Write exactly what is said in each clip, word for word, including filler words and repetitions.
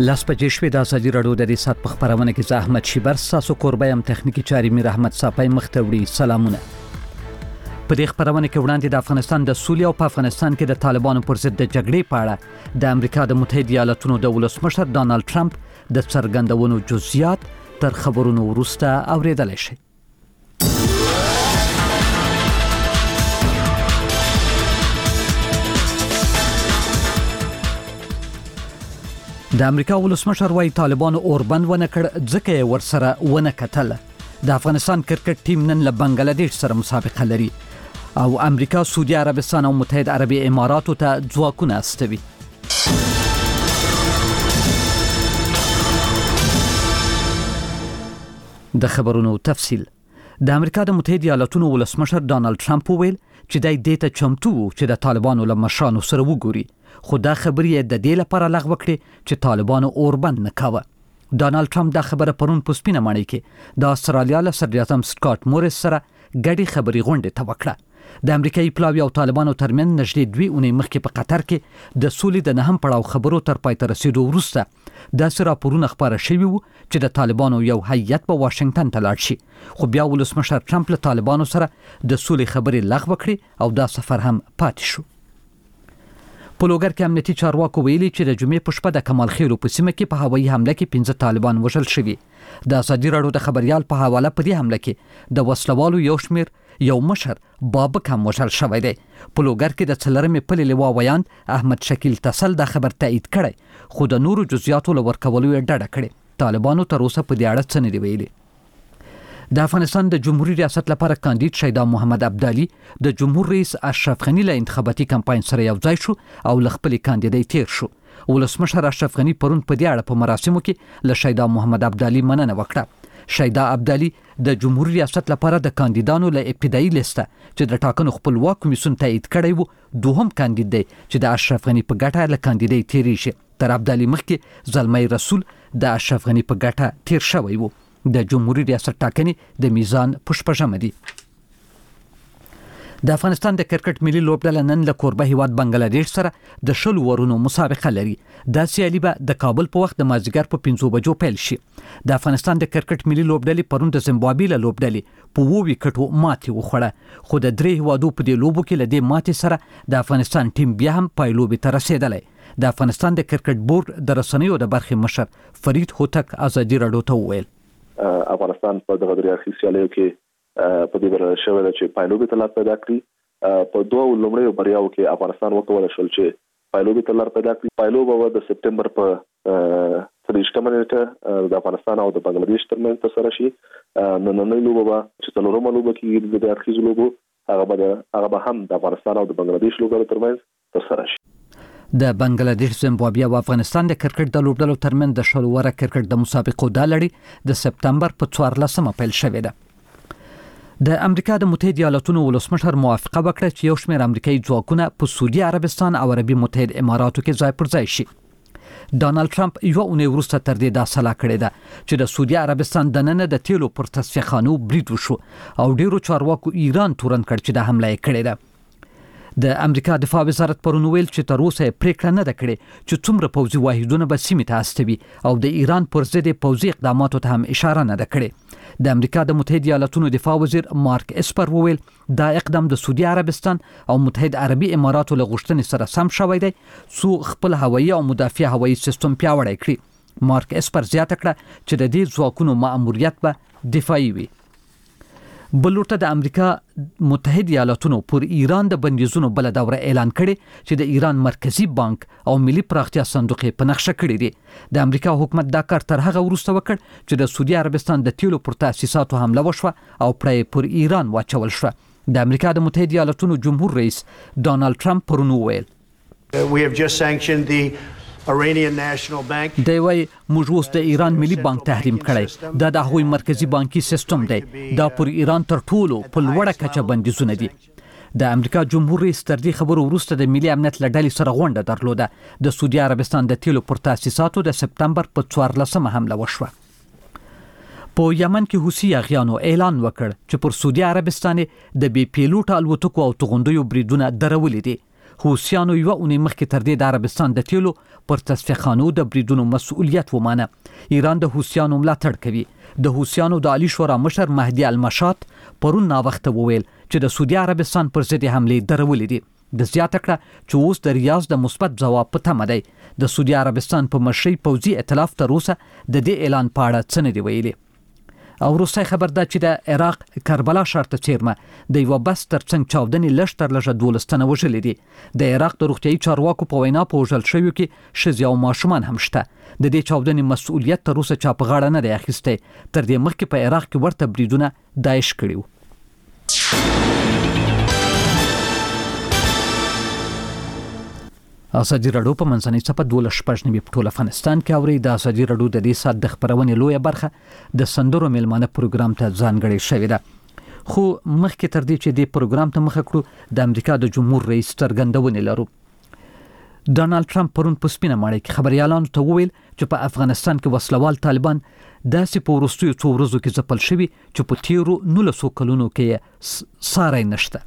لاس په جشوي د ازادي رادیو د ریاست په خبرونه کې زحمت شیبر ساسو قربای هم تخنیکی چاري میر احمد صافای مختوړي سلامونه. په دې خبرونه کې وړاندې د افغانستان د سولې او په افغانستان کې د طالبانو پر ضد د جګړې په اړه د امریکا د متحده ایالاتونو د ولسمشر ډانلډ ټرمپ د څرګندونو جزئیات تر خبرونو وروسته اوریدل شي. د امریکا ولسمشر وايي طالبانو اوربند ونه کړ ځکه یې ورسره ونه کتل. د افغانستان کرکټ ټیم نن له بنگلاديش سره مسابقه لري او امریکا سعودي عربستان او متحده عربي اماراتو ته ځواکونه استوي. د خبرونو تفصیل. د امریکا د متحده ایالاتونو ولسمشر ډانلډ ټرمپ ویل چې دای دیته چمتو چې د طالبانو له مشرانو سره وګوري، خو دا خبرې د دې لپاره لغوه کړې چې طالبانو اوربند نه کاوه. ډانلډ ټرمپ دا خبره پرون په سپینه ماڼۍ کې د استرالیا له صدر اعظم سکاټ مورس سره ګډي خبري غونډه ته وکړه. د امریکایي پلاوی او طالبانو ترمن نږدې دوی اونۍ مخکې په قطر کې د سولې د نهم پړاو خبرو تر پای ته رسیدو وروسته داسې راپورونه خبره شوي وو چې د طالبانو یو هیئت په واشنگټن ته لاړ شي، خو بیا ولسمشر ټرمپ له طالبانو سره د سولې خبرې لغوه کړې او دا سفر هم پاتې شو. په لوګر کې امنیتي چارواکو ویلي چې د جمعې په شپه د کمال خیلو په سیمه کې په هوایي حمله کې پنځه طالبان وژل شوي. د ازادي رادیو د خبريال په حواله په دې حمله کې د وسلوالو یو شمیر یو مشر بابک هم وژل شوی دی. په لوګر کې د څلرمې پلې لوا ویاند احمد شکیل تسل دا خبر تایید کړی، خو د نورو جزئیاتو له ورکولو یې ډډه کړې. طالبانو تر اوسه په دې اړه څه نه دی ویلي. د افغانستان د جمهوریت ریاست لپاره کاندید شیدا محمد عبدالي د جمهور رئیس اشرف غنی له انتخاباتي کمپاین سره یو ځای شو او ل خپل کاندیدای تیر شو. ولسمشر اشرف غنی پرون په دې اړه په مراسمو کې له شیدا محمد عبدالي مننه وکړه. شیدا عبدالي د جمهوریت ریاست لپاره د کاندیدانو له ابتدایي لیسته چې د ټاکنو خپلواک کمیسیون تایید کړی وو دوهم کاندید دی چې د اشرف غنی په ګټه له کاندیدای تیر شي. تر عبدالي مخکې زلمی رسول د اشرف غنی په ګټه تیر شوی وو. د جمهوریت ریاست ټاکنې د میزان پشپژمه دي. د افغانستان د کرکټ ملي لوبډله نن له کوربه هیواد بنگلاديش سره د شلو ورونو مسابقه لري. دا سیالي به د کابل په وخت د مازدیګر په پنځو بجو پیل شي. د افغانستان د کرکټ ملي لوبډلې پرون د زیمبابوې له لوبډلې په اووه وکټو ماتې وخوړه، خو د درې هیوادو په دې لوبو کې له دې ماتې سره د افغانستان ټیم بیا هم پایلوبې ته رسېدلی. د افغانستان د کرکټ بورډ د رسنیو د برخې مشر فرید هوتک ازادي رادیو ته وویل افغانستان په دغه ریاضي سیالیو کې په دې بر شوی چې پایلوبې ته لار پیدا کړي. په دوه لومړیو بریاو کې افغانستان وکولای شول چې پایلوبې ته لار پیدا کړي. پایلوبه د سپټمبر په څلورمه نیټه د افغانستان او د بنگلاديش ترمنځ ترسره شي. نننۍ لوبه چې څلورمه لوبه کې د اخیزو لوبو هغه به هغه به هم د افغانستان او د بنگلاديش لوبو ترمنځ ترسره شي. د بنگلاديش، زیمبابوې او افغانستان د کرکټ د لوبډلو ترمنځ د شلو وره کرکټ د مسابقو د لړۍ د سپتمبر په څوارلسمه پیل شوې ده. د امریکا د متحده ایالاتونو ولسمشر موافقه وکړه چې یو شمېر امریکایي ځواکونه په سعودي عربستان او عربي متحده اماراتو کې ځای پر ځای شي. ډانلډ ټرمپ یو اونۍ وروسته تر دې دا سلا کړې ده چې د سعودي عربستان دننه د تیلو پر تصفیه خانو برید وشو او ډیرو چارواکو ایران تورن کړ چې د حمله یې کړې ده. د امریکا دفاع وزارت پرون ویل چې تر اوسه پریکړه نه ده کړې چې څومره پوځي واحدونه به سیمې ته استوي او د ایران پر ضد پوځي اقداماتو ته هم اشاره نه ده کړې. د امریکا د متحده ایالاتونو دفاع وزیر مارک اسپر وویل دا اقدام د سعودي عربستان او متحده عربي اماراتو له غوښتنې سره سم شوی دی څو خپل هوایي او مدافع هوایي سیستم پیاوړی کړي. مارک اسپر زیاته کړه چې د دې ځواکونو مأموریت به دفاعي وي. بلورته د امریکا متحده ایالاتونو پر ایران د بندیزونو بل دوره اعلان کړي چې د ایران مرکزی بانک او ملي پراختیا صندوق په نقشه کړی دی. د امریکا حکومت دا کار تر هغه وروسته وکړ چې د سعودي عربستان د تیلو پر تاسیساتو حمله وشوه او پرې پر ایران واچول شو. د امریکا د متحده ایالاتونو جمهور رئیس ډانلډ ټرمپ پرون وویل We have just sanctioned the Iranian National Bank. دی وای موږ اوس د ایران ملي بانک تحریم کړی. دا د هغوی مرکزی بانکي سیستم دی. دا پر ایران تر ټولو په لوړه کچه بندیزونه دي. د امریکا جمهور رئیس تر دې خبرو وروسته د ملي امنیت له ډلې سره غونډه درلوده. د سعودي عربستان د تیلو پر تاسیساتو د سپتمبر په څوارلسمه حمله وشوه. په یمن کې حوثي اغیانو اعلان وکړ چې پر سعودي عربستان د بي پیلوټ الوتکو او توغندیو بریدونه درولې دي. حوثیانو یوه اونۍ مخکې تر دې د عربستان د تیلو پر تصفیه خانو د بریدونو مسؤلیت ومانه. ایران د حوثیانو ملاتړ کوي. د حوثیانو د عالی شورا مشر مهدي المشات پرون ناوخته وویل چې د سعودي عربستان پر ضد حملې درولې دي. د زیاته کړه چې اوس د ریاض د مثبت ځواب په تمه دی. د سعودي عربستان په مشرۍ پوځي ائتلاف تر اوسه د دې اعلان په اړه څه نه دی ویلي. او روسي خبر ده چې د عراق کربلا ښار ته څیرمه د یوه بس تر څنګ چاودنې لږ تر لږه دولس تنه وژلي دي. د عراق د روغتیایي چارواکو په وینا په وژل شویو کې ښځې او ماشومان هم شته. د دې چاودنې مسؤلیت تر اوسه چا په غاړه نه دی اخیستی. تر دې مخکې په عراق کې ورته بریدونه داعش کړي وو. ازادي راډیو په منځنۍ صفحه دولس شپږ نوي په ټول افغانستان کې اوري. د ازادي راډیو د دې سات د خبرونې لویه برخه د سندرو میلمانه پروګرام ته ځانګړې شوې ده. خو مخکې تر دې چې د پروګرام ته مخه کړو د امریکا د جمهور رئیس څرګندونې لرو. ډانالډ ټرمپ پرون په سپینه ماڼۍ کې خبريالانو ته وویل چې په افغانستان کې وسلوال طالبان داسې په وروستیو څو ورځو کې ځپل شوي چې په تیرو نولسو کلونو کې ساری نشته.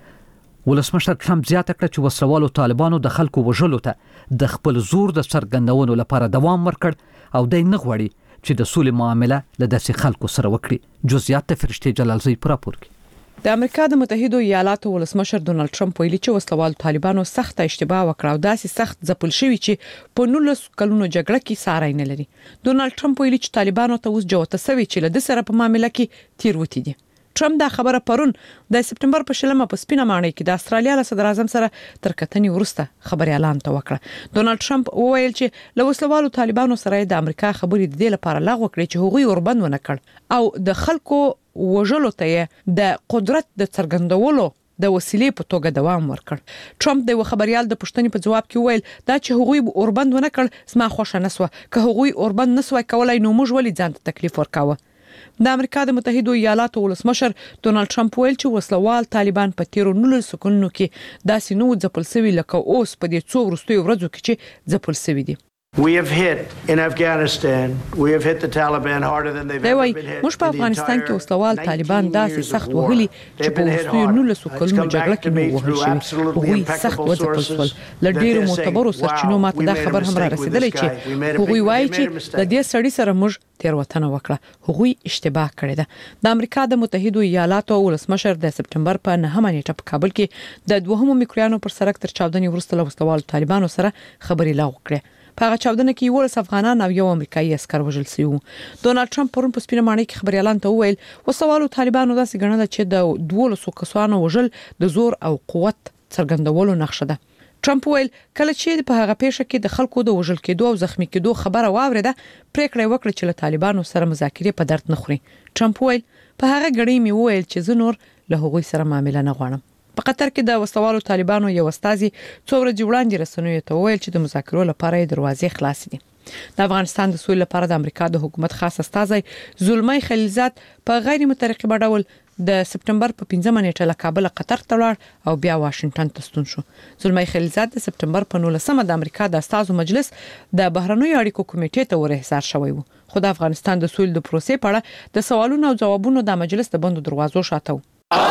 ولسمشر ټرمپ زیاته کړه چې وسلوالو طالبانو د خلکو وژلو ته د خپل زور د څرګندونو لپاره دوام ورکړ او د نه غوړي چې د سولې معامله له داسې خلکو سره وکړي. جزئیات ته فرشته جلالزی پر راپور کوي. د امریکا د متحده ایالاتو ولسمشر ډونالد ټرمپ ویلي چې وسلوال طالبانو سخت اشتباه وکړه او داسې سخت ځپل شوی چې په نولس کلونو جګړه کې ساری نه لري. ډونالد ټرمپ ویلي چې طالبانو ته اوس جوته سوي چې له د سره په معاملې کې تیروتي دي. ټرمپ دا خبره پرون د سپټمبر په شلمه په سپینه ماڼۍ کې د استرالیا له صدر اعظم سره تر کتنې وروسته خبري اعلان ته وکړه. ډونالد ټرمپ وویل چې له وسلوالو طالبانو سره د امریکا خبرې د دې لپاره لغوه کړې چې هغوی اوربند ونه کړ او د خلکو وژلو ته د قدرت د څرګندولو د وسیلې په توګه دوام ورکړ. ټرمپ د خبريال د پښتنې په جواب کې وویل دا چې هغوی اوربند ونه کړ زما خوښه نسوه. که هغوی اوربند نسوه کولای نو موږ ولې ځان ته تکلیف ورکاوه. د امریکا د متحده ایالاتو ولسمشر ډونالد ټرمپ ویل چې وسلوال طالبان په تیرو نولسو کلونو کې داسې نو ځپل شوی لکه اوس په دې څو وروستیو ورځو کې چې ځپل شوی دي. We have hit in Afghanistan. We have hit the Taliban harder than they've ever been hit. موږ په افغانستان کې وسلوال طالبان داسې سخت وهلي چې په وروستیو نولسو کلونو جګړه کې نو وهل شوي. هغوی سخت وځپل شول. له ډیرو معتبرو سرچینو ماته دا خبر هم را رسیدلی چې هغوی وایي چې د دې سړي سره موږ تیروتنه وکړه. هغوی اشتباه کړې ده. د امریکا د متحده ایالاتو ولسمشر د سپټمبر په نهمه نیټه په کابل کې د دوهمو میکرویانو پر سرک تر چاودنې وروسته له وسلوال طالبانو سره خبري لغوه کړې. په هغه چاودنه کې ولس افغانان او یو امریکایي عسكر وژل شوی. ډونالد ټرمپ پرون په سپینه ماڼۍ کې خبري اعلان ته وویل وسوالو طالبانو داسې ګڼل چې د دولسو کسانو وژل د زور او قوت څرګندولو نقشه ده. ټرمپ ویل کله چې په هغه پیښه کې د خلکو د وژل کېدو او زخمی کېدو خبره واوریده پریکړه وکړه چې له طالبانو سره مذاکرې په درد نه خوري. ټرمپ ویل په هغه غړي می ویل چې زه نور له هغوی سره معامله نه غواړم. په قطر کې د وسوالو طالبانو یو استازي څو ورځې وړاندې رسنیو ته ویل چې د مذاکرو لپاره دروازې خلاصې دي. د افغانستان د سولې لپاره د امریکا د حکومت خاص استازي زلمی خلیلزاد په غیر مترقبه ډول د سپټمبر په پنځمه نیټه له کابل قطر ته لاړ او بیا واشنگټن ته ستون شو. زلمی خلیلزاد د سپټمبر په نولسمه د امریکا د استازو مجلس د بهرنیو اړیکو کمیټې ته ورهزار شوی و. خو د افغانستان د سولې د پروسې په اړه د سوالونو او ځوابونو د مجلس د بندو دروازو شاته و.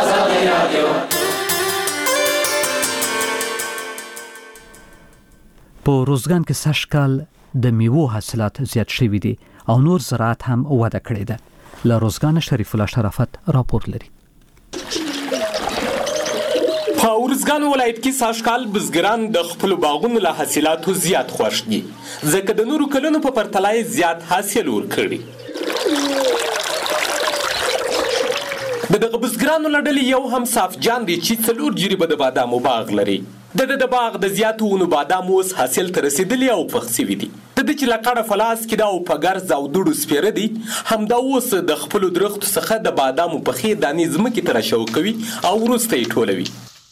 په روزګان کې سږکال د میوو حاصلات زیات شوي دي او نور زراعت هم وده کړې ده. له روزګان شریف الله شرافت راپور لري. په روزګان ولایت کې سږکال بزګران د خپل باغونو له حاصلاتو زیات خوښ دي ځکه د نورو کلونو په پرتله زیات حاصل ورکړي. د دغه بزګرانو له ډلې یو هم صاف جان دی چې څلور جریبه د بادامو باغ لري. د د باغ د زیاتو ونو بادام اوس حاصل ته رسیدلی او پخ شوي دي. د دې چې له کډه فلاس کې دا او په ګرځ او دوړو سپیره دي همدا اوس د خپلو درختو څخه د بادامو پخې دانې ځمکې ته راشو کوي او وروسته یې ټولوي.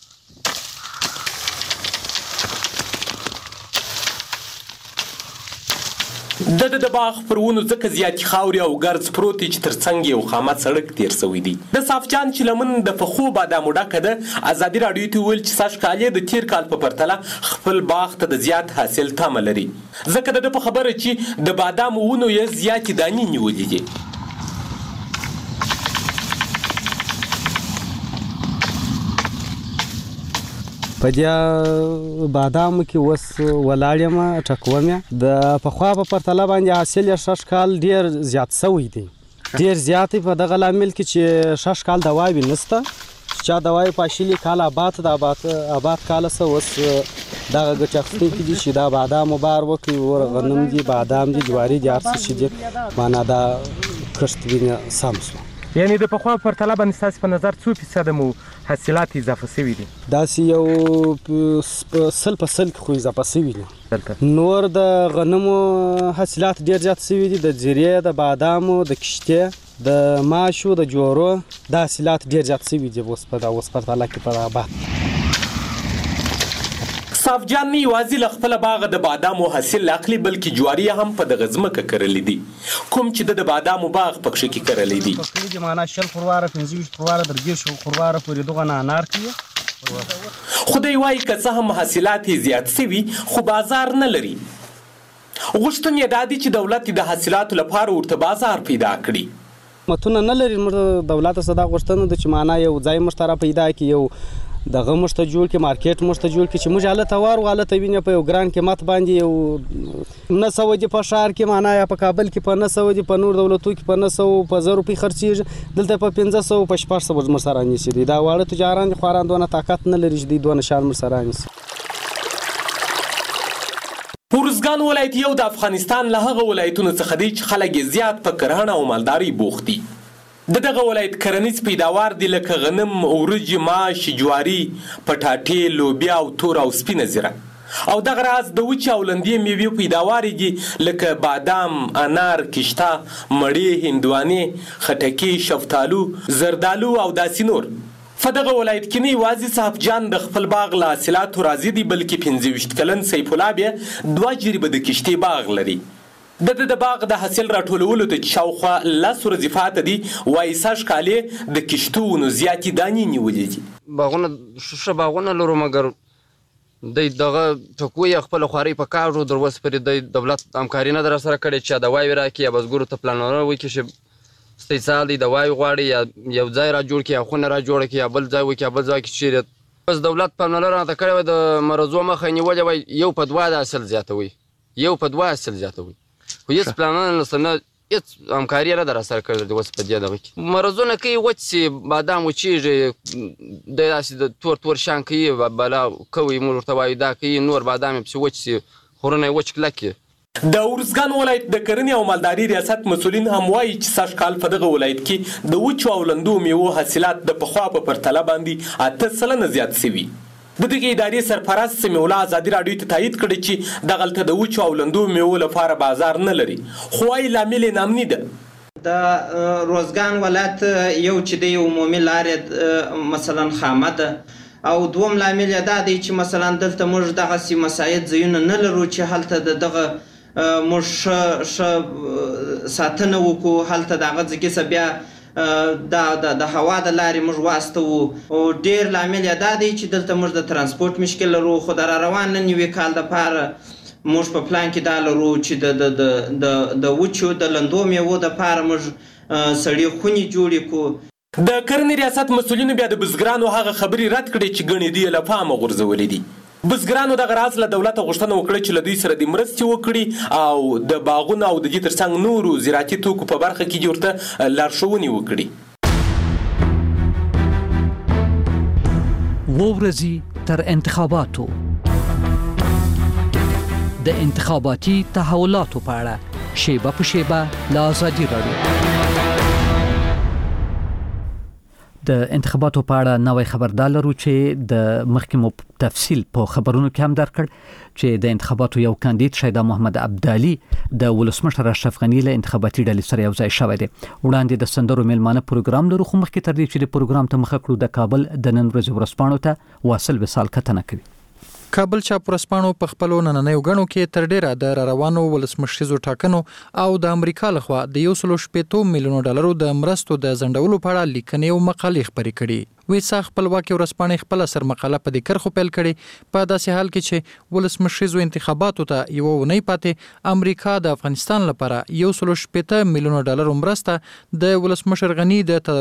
د د باغ پر ونو ځکه زیاتې خاورې او ګرځ پروت چې تر څنګ یو خامه سړک تیر شوی دی. د صافجان چې لمن د پخو بادامو ډکه ده ازادي راډیو ته ویل چې سږکال یې د تیر کال په پرتله خپل باغ ته د زیات حاصل تمه لري ځکه د په خبره چې د بادامو ونو یې زیاتې دانې نیولې دي. په دې بادام کې اوس ولاړ یم ټکوم یې د پخوا په پرتله باندې حاصل یې شش کال ډېر زیات شوی دی ډېر زیات په دغه لامل کې چې شش کال دواوی نسته چا دواوی پاشلي کال آباد د آباد آباد کال سه اوس دغه ګټه اخیستونکي دي چې دا بادام بار وکړي ور غنم دي بادام دي جواري دي هر څه چې دي معنا دا کښت وینه سم شو یعنی د پخوا په پرتله باندې ستاسو په نظر څو فیصده مو حاصلات اضافه شوي دي؟ داسې یو سل په سل کې خو اضافه شوي دي نور د غنمو حاصلات ډېر زیات شوي دي د زیرې د بادامو د کشتې د ماشو د جوارو دا حاصلات ډېر زیات شوي دي اوس په اوس پرتله کې په آباد صاف جان نه یوازې له خپله باغه د بادامو حاصل اخلي بلکې جواري هم په دغه ځمکه کرلی دي کوم چې د بادامو باغ پکښې کې کرلی دي پکښې دي معنا شل خرواره پنځه ویشت خرواره تر دېرشو خرواره پورې دغه نه انار کوي خو دی وایي که څه هم حاصلات یې زیات شوي خو بازار نه لري غوښتنې یې دا دي چې دولت د حاصلاتو لپاره ورته بازار پیدا کړي متونه نه لري موږ دولت څخه دا غوښتنه ده چې معنا یو ځای موږ ته را پیدا کړي یو دغه موږ ته جوړ کړي مارکیټ موږ ته جوړ کړي چې موږ هلته وارو هلته وینې په یو ګران قیمت باندې یو نه سوه دي په ښار کې معنا یا په کابل کې په نه سوه دي په نور دولتو کې په نه سوه په زر روپۍ خرڅېږي دلته په پنځه سوه په شپږ سوه موږ سره رانیسي دي دا واړه تجاران دي خواران دونه طاقت نه لري چې دوی دونه شیان موږ سره رانیسي ارزګان ولایت یو د افغانستان له هغه ولایتونو څخه دی چې خلک یې زیات په کرهڼه او مالدارۍ بوخت دي د دغه ولایت کرنیز پیداوار دي لکه غنم ورجې ماش جواري پټاټې لوبیا او تور او سپینه زیره او دغه راز د وچې او لندې میوې پیداوار دي لکه بادام انار کشته مړې هندوانې خټکي شفتالو زردالو او داسې نور په دغه ولایت کې نه یوازې صاحب جان د خپل باغ له حاصلاتو راضي دي بلکې پنځه ویشت کلن سیف الله بیا دوه جریبه د کشتې باغ لري د د باغ د حاصل راټولولو ته شاوخوا لس ورځې پاته دي وایي سږ کال یې د کشتو ونو زیاتې دانې نیولې دي باغونه ښه باغونه لرو مګر دی دغه ټکو یې خپله خوارۍ په کار در اوسه پورې دی دولت همکاري نه ده راسره کړې چې دواوې راکړي یا بزګرو ته پلانونه وکړي چې ستاسې سال دی دواوې غواړي یا یو ځای را جوړ کړي یا خونه را جوړه کړي یا بل ځای وکړي یا بل ځای کې چیرې بس دولت پاملرنه راته کړې وه د مرضو مخه یې نیولې وای یو په دوه د حاصل زیاتوي یو په دوه حاصل زیاتوي خو هېڅ پلانونه نشته نه هېڅ همکاري یې نه ده راسره کړې اوس په دې دغه کې مرضونه کوي وچ سي بادام وچېږي دی داسې د تور تور شان کوي بلا کوي موږ ورته وایو دا کوي نور بادام یې پسې وچ سي خورونه یې وچ کلک کړي د ارزګان ولایت د کرنې او مالدارۍ ریاست مسؤلین هم وایي چې سږ کال په دغه ولایت کې د وچو او لندو میوو حاصلات د پخوا په پرتله باندې اته سلنه زیات شوي د دغې ادارې سرپرست سمیع الله ازادي راډیو ته تایید کړی چې دغلته د وچو او لندو میوو لپاره بازار نه لري خو وايي لامل یې نامني ده د روزګان ولایت یو چې دی عمومي لارې مثلا خامه ده او دوم لامل یې دا دی چې مثلا دلته موږ دغسې مساعد ځایونه نه لرو چې هلته د دغه موږ ښه ښه ساتنه وکړو هلته د هغه ځای کې بیا د د هوا د لارې موږ واستوو او ډېر لامل یې دا دی چې دلته موږ د ترانسپورټ مشکل لرو خو د را روان نن یوې کال دپاره موږ په پلان کې دا لرو چې د د وچو د لندو میوو دپاره موږ سړې خونې جوړې کړو د کرنې ریاست مسؤلینو بیا د بزګرانو هغه خبرې رد کړې چې ګڼې دوی له پامه غورځولې دي بزګرانو دغه راز له دولته غوښتنه وکړه چې له دوی سره د مرستې وکړي او د باغونو او د دې ترڅنګ نورو زراعتي توکو په برخه کې دې ورته لارښوونې وکړي اووه ورځې تر انتخاباتو د انتخاباتي تحولاتو په اړه شیبه په شیبه له ازادي راډیو د انتخاباتو په اړه نوې خبردار لرو چې د مخکې مو تفصیل په خبرونو کې هم درکړ چې د انتخاباتو یو کاندید شهدا محمد عبدالي د ولسمشر اشرف غني له انتخاباتي ډلې سره یو ځای شوی دی وړاندې د سندرو میلمانه پروګرام لرو خو مخکې تر دې چې د پروګرام ته مخه کړو د کابل د نن ورځې ورځپاڼو ته واصل وصال کتنه کوي کابل چاپ ورځپاڼو په خپلو نننیو غڼو کې تر ډیره د روانو ولسمشریزو ټاکنو او د امریکا لخوا د یو سلو شپېتو میلیونو ډالرو د مرستو د ځنډولو په اړه لیکنې او مقالې خپرې کړي ویسا خپلواکي ورځپاڼې خپل سر مقاله په دې کرخو پیل کړي په داسې حال کې چې ولسمشریزو انتخاباتو ته یو ونی پاتې امریکا د افغانستان لپاره یو سلو شپېته میلیونو ډالرو مرسته د ولسمشر غني د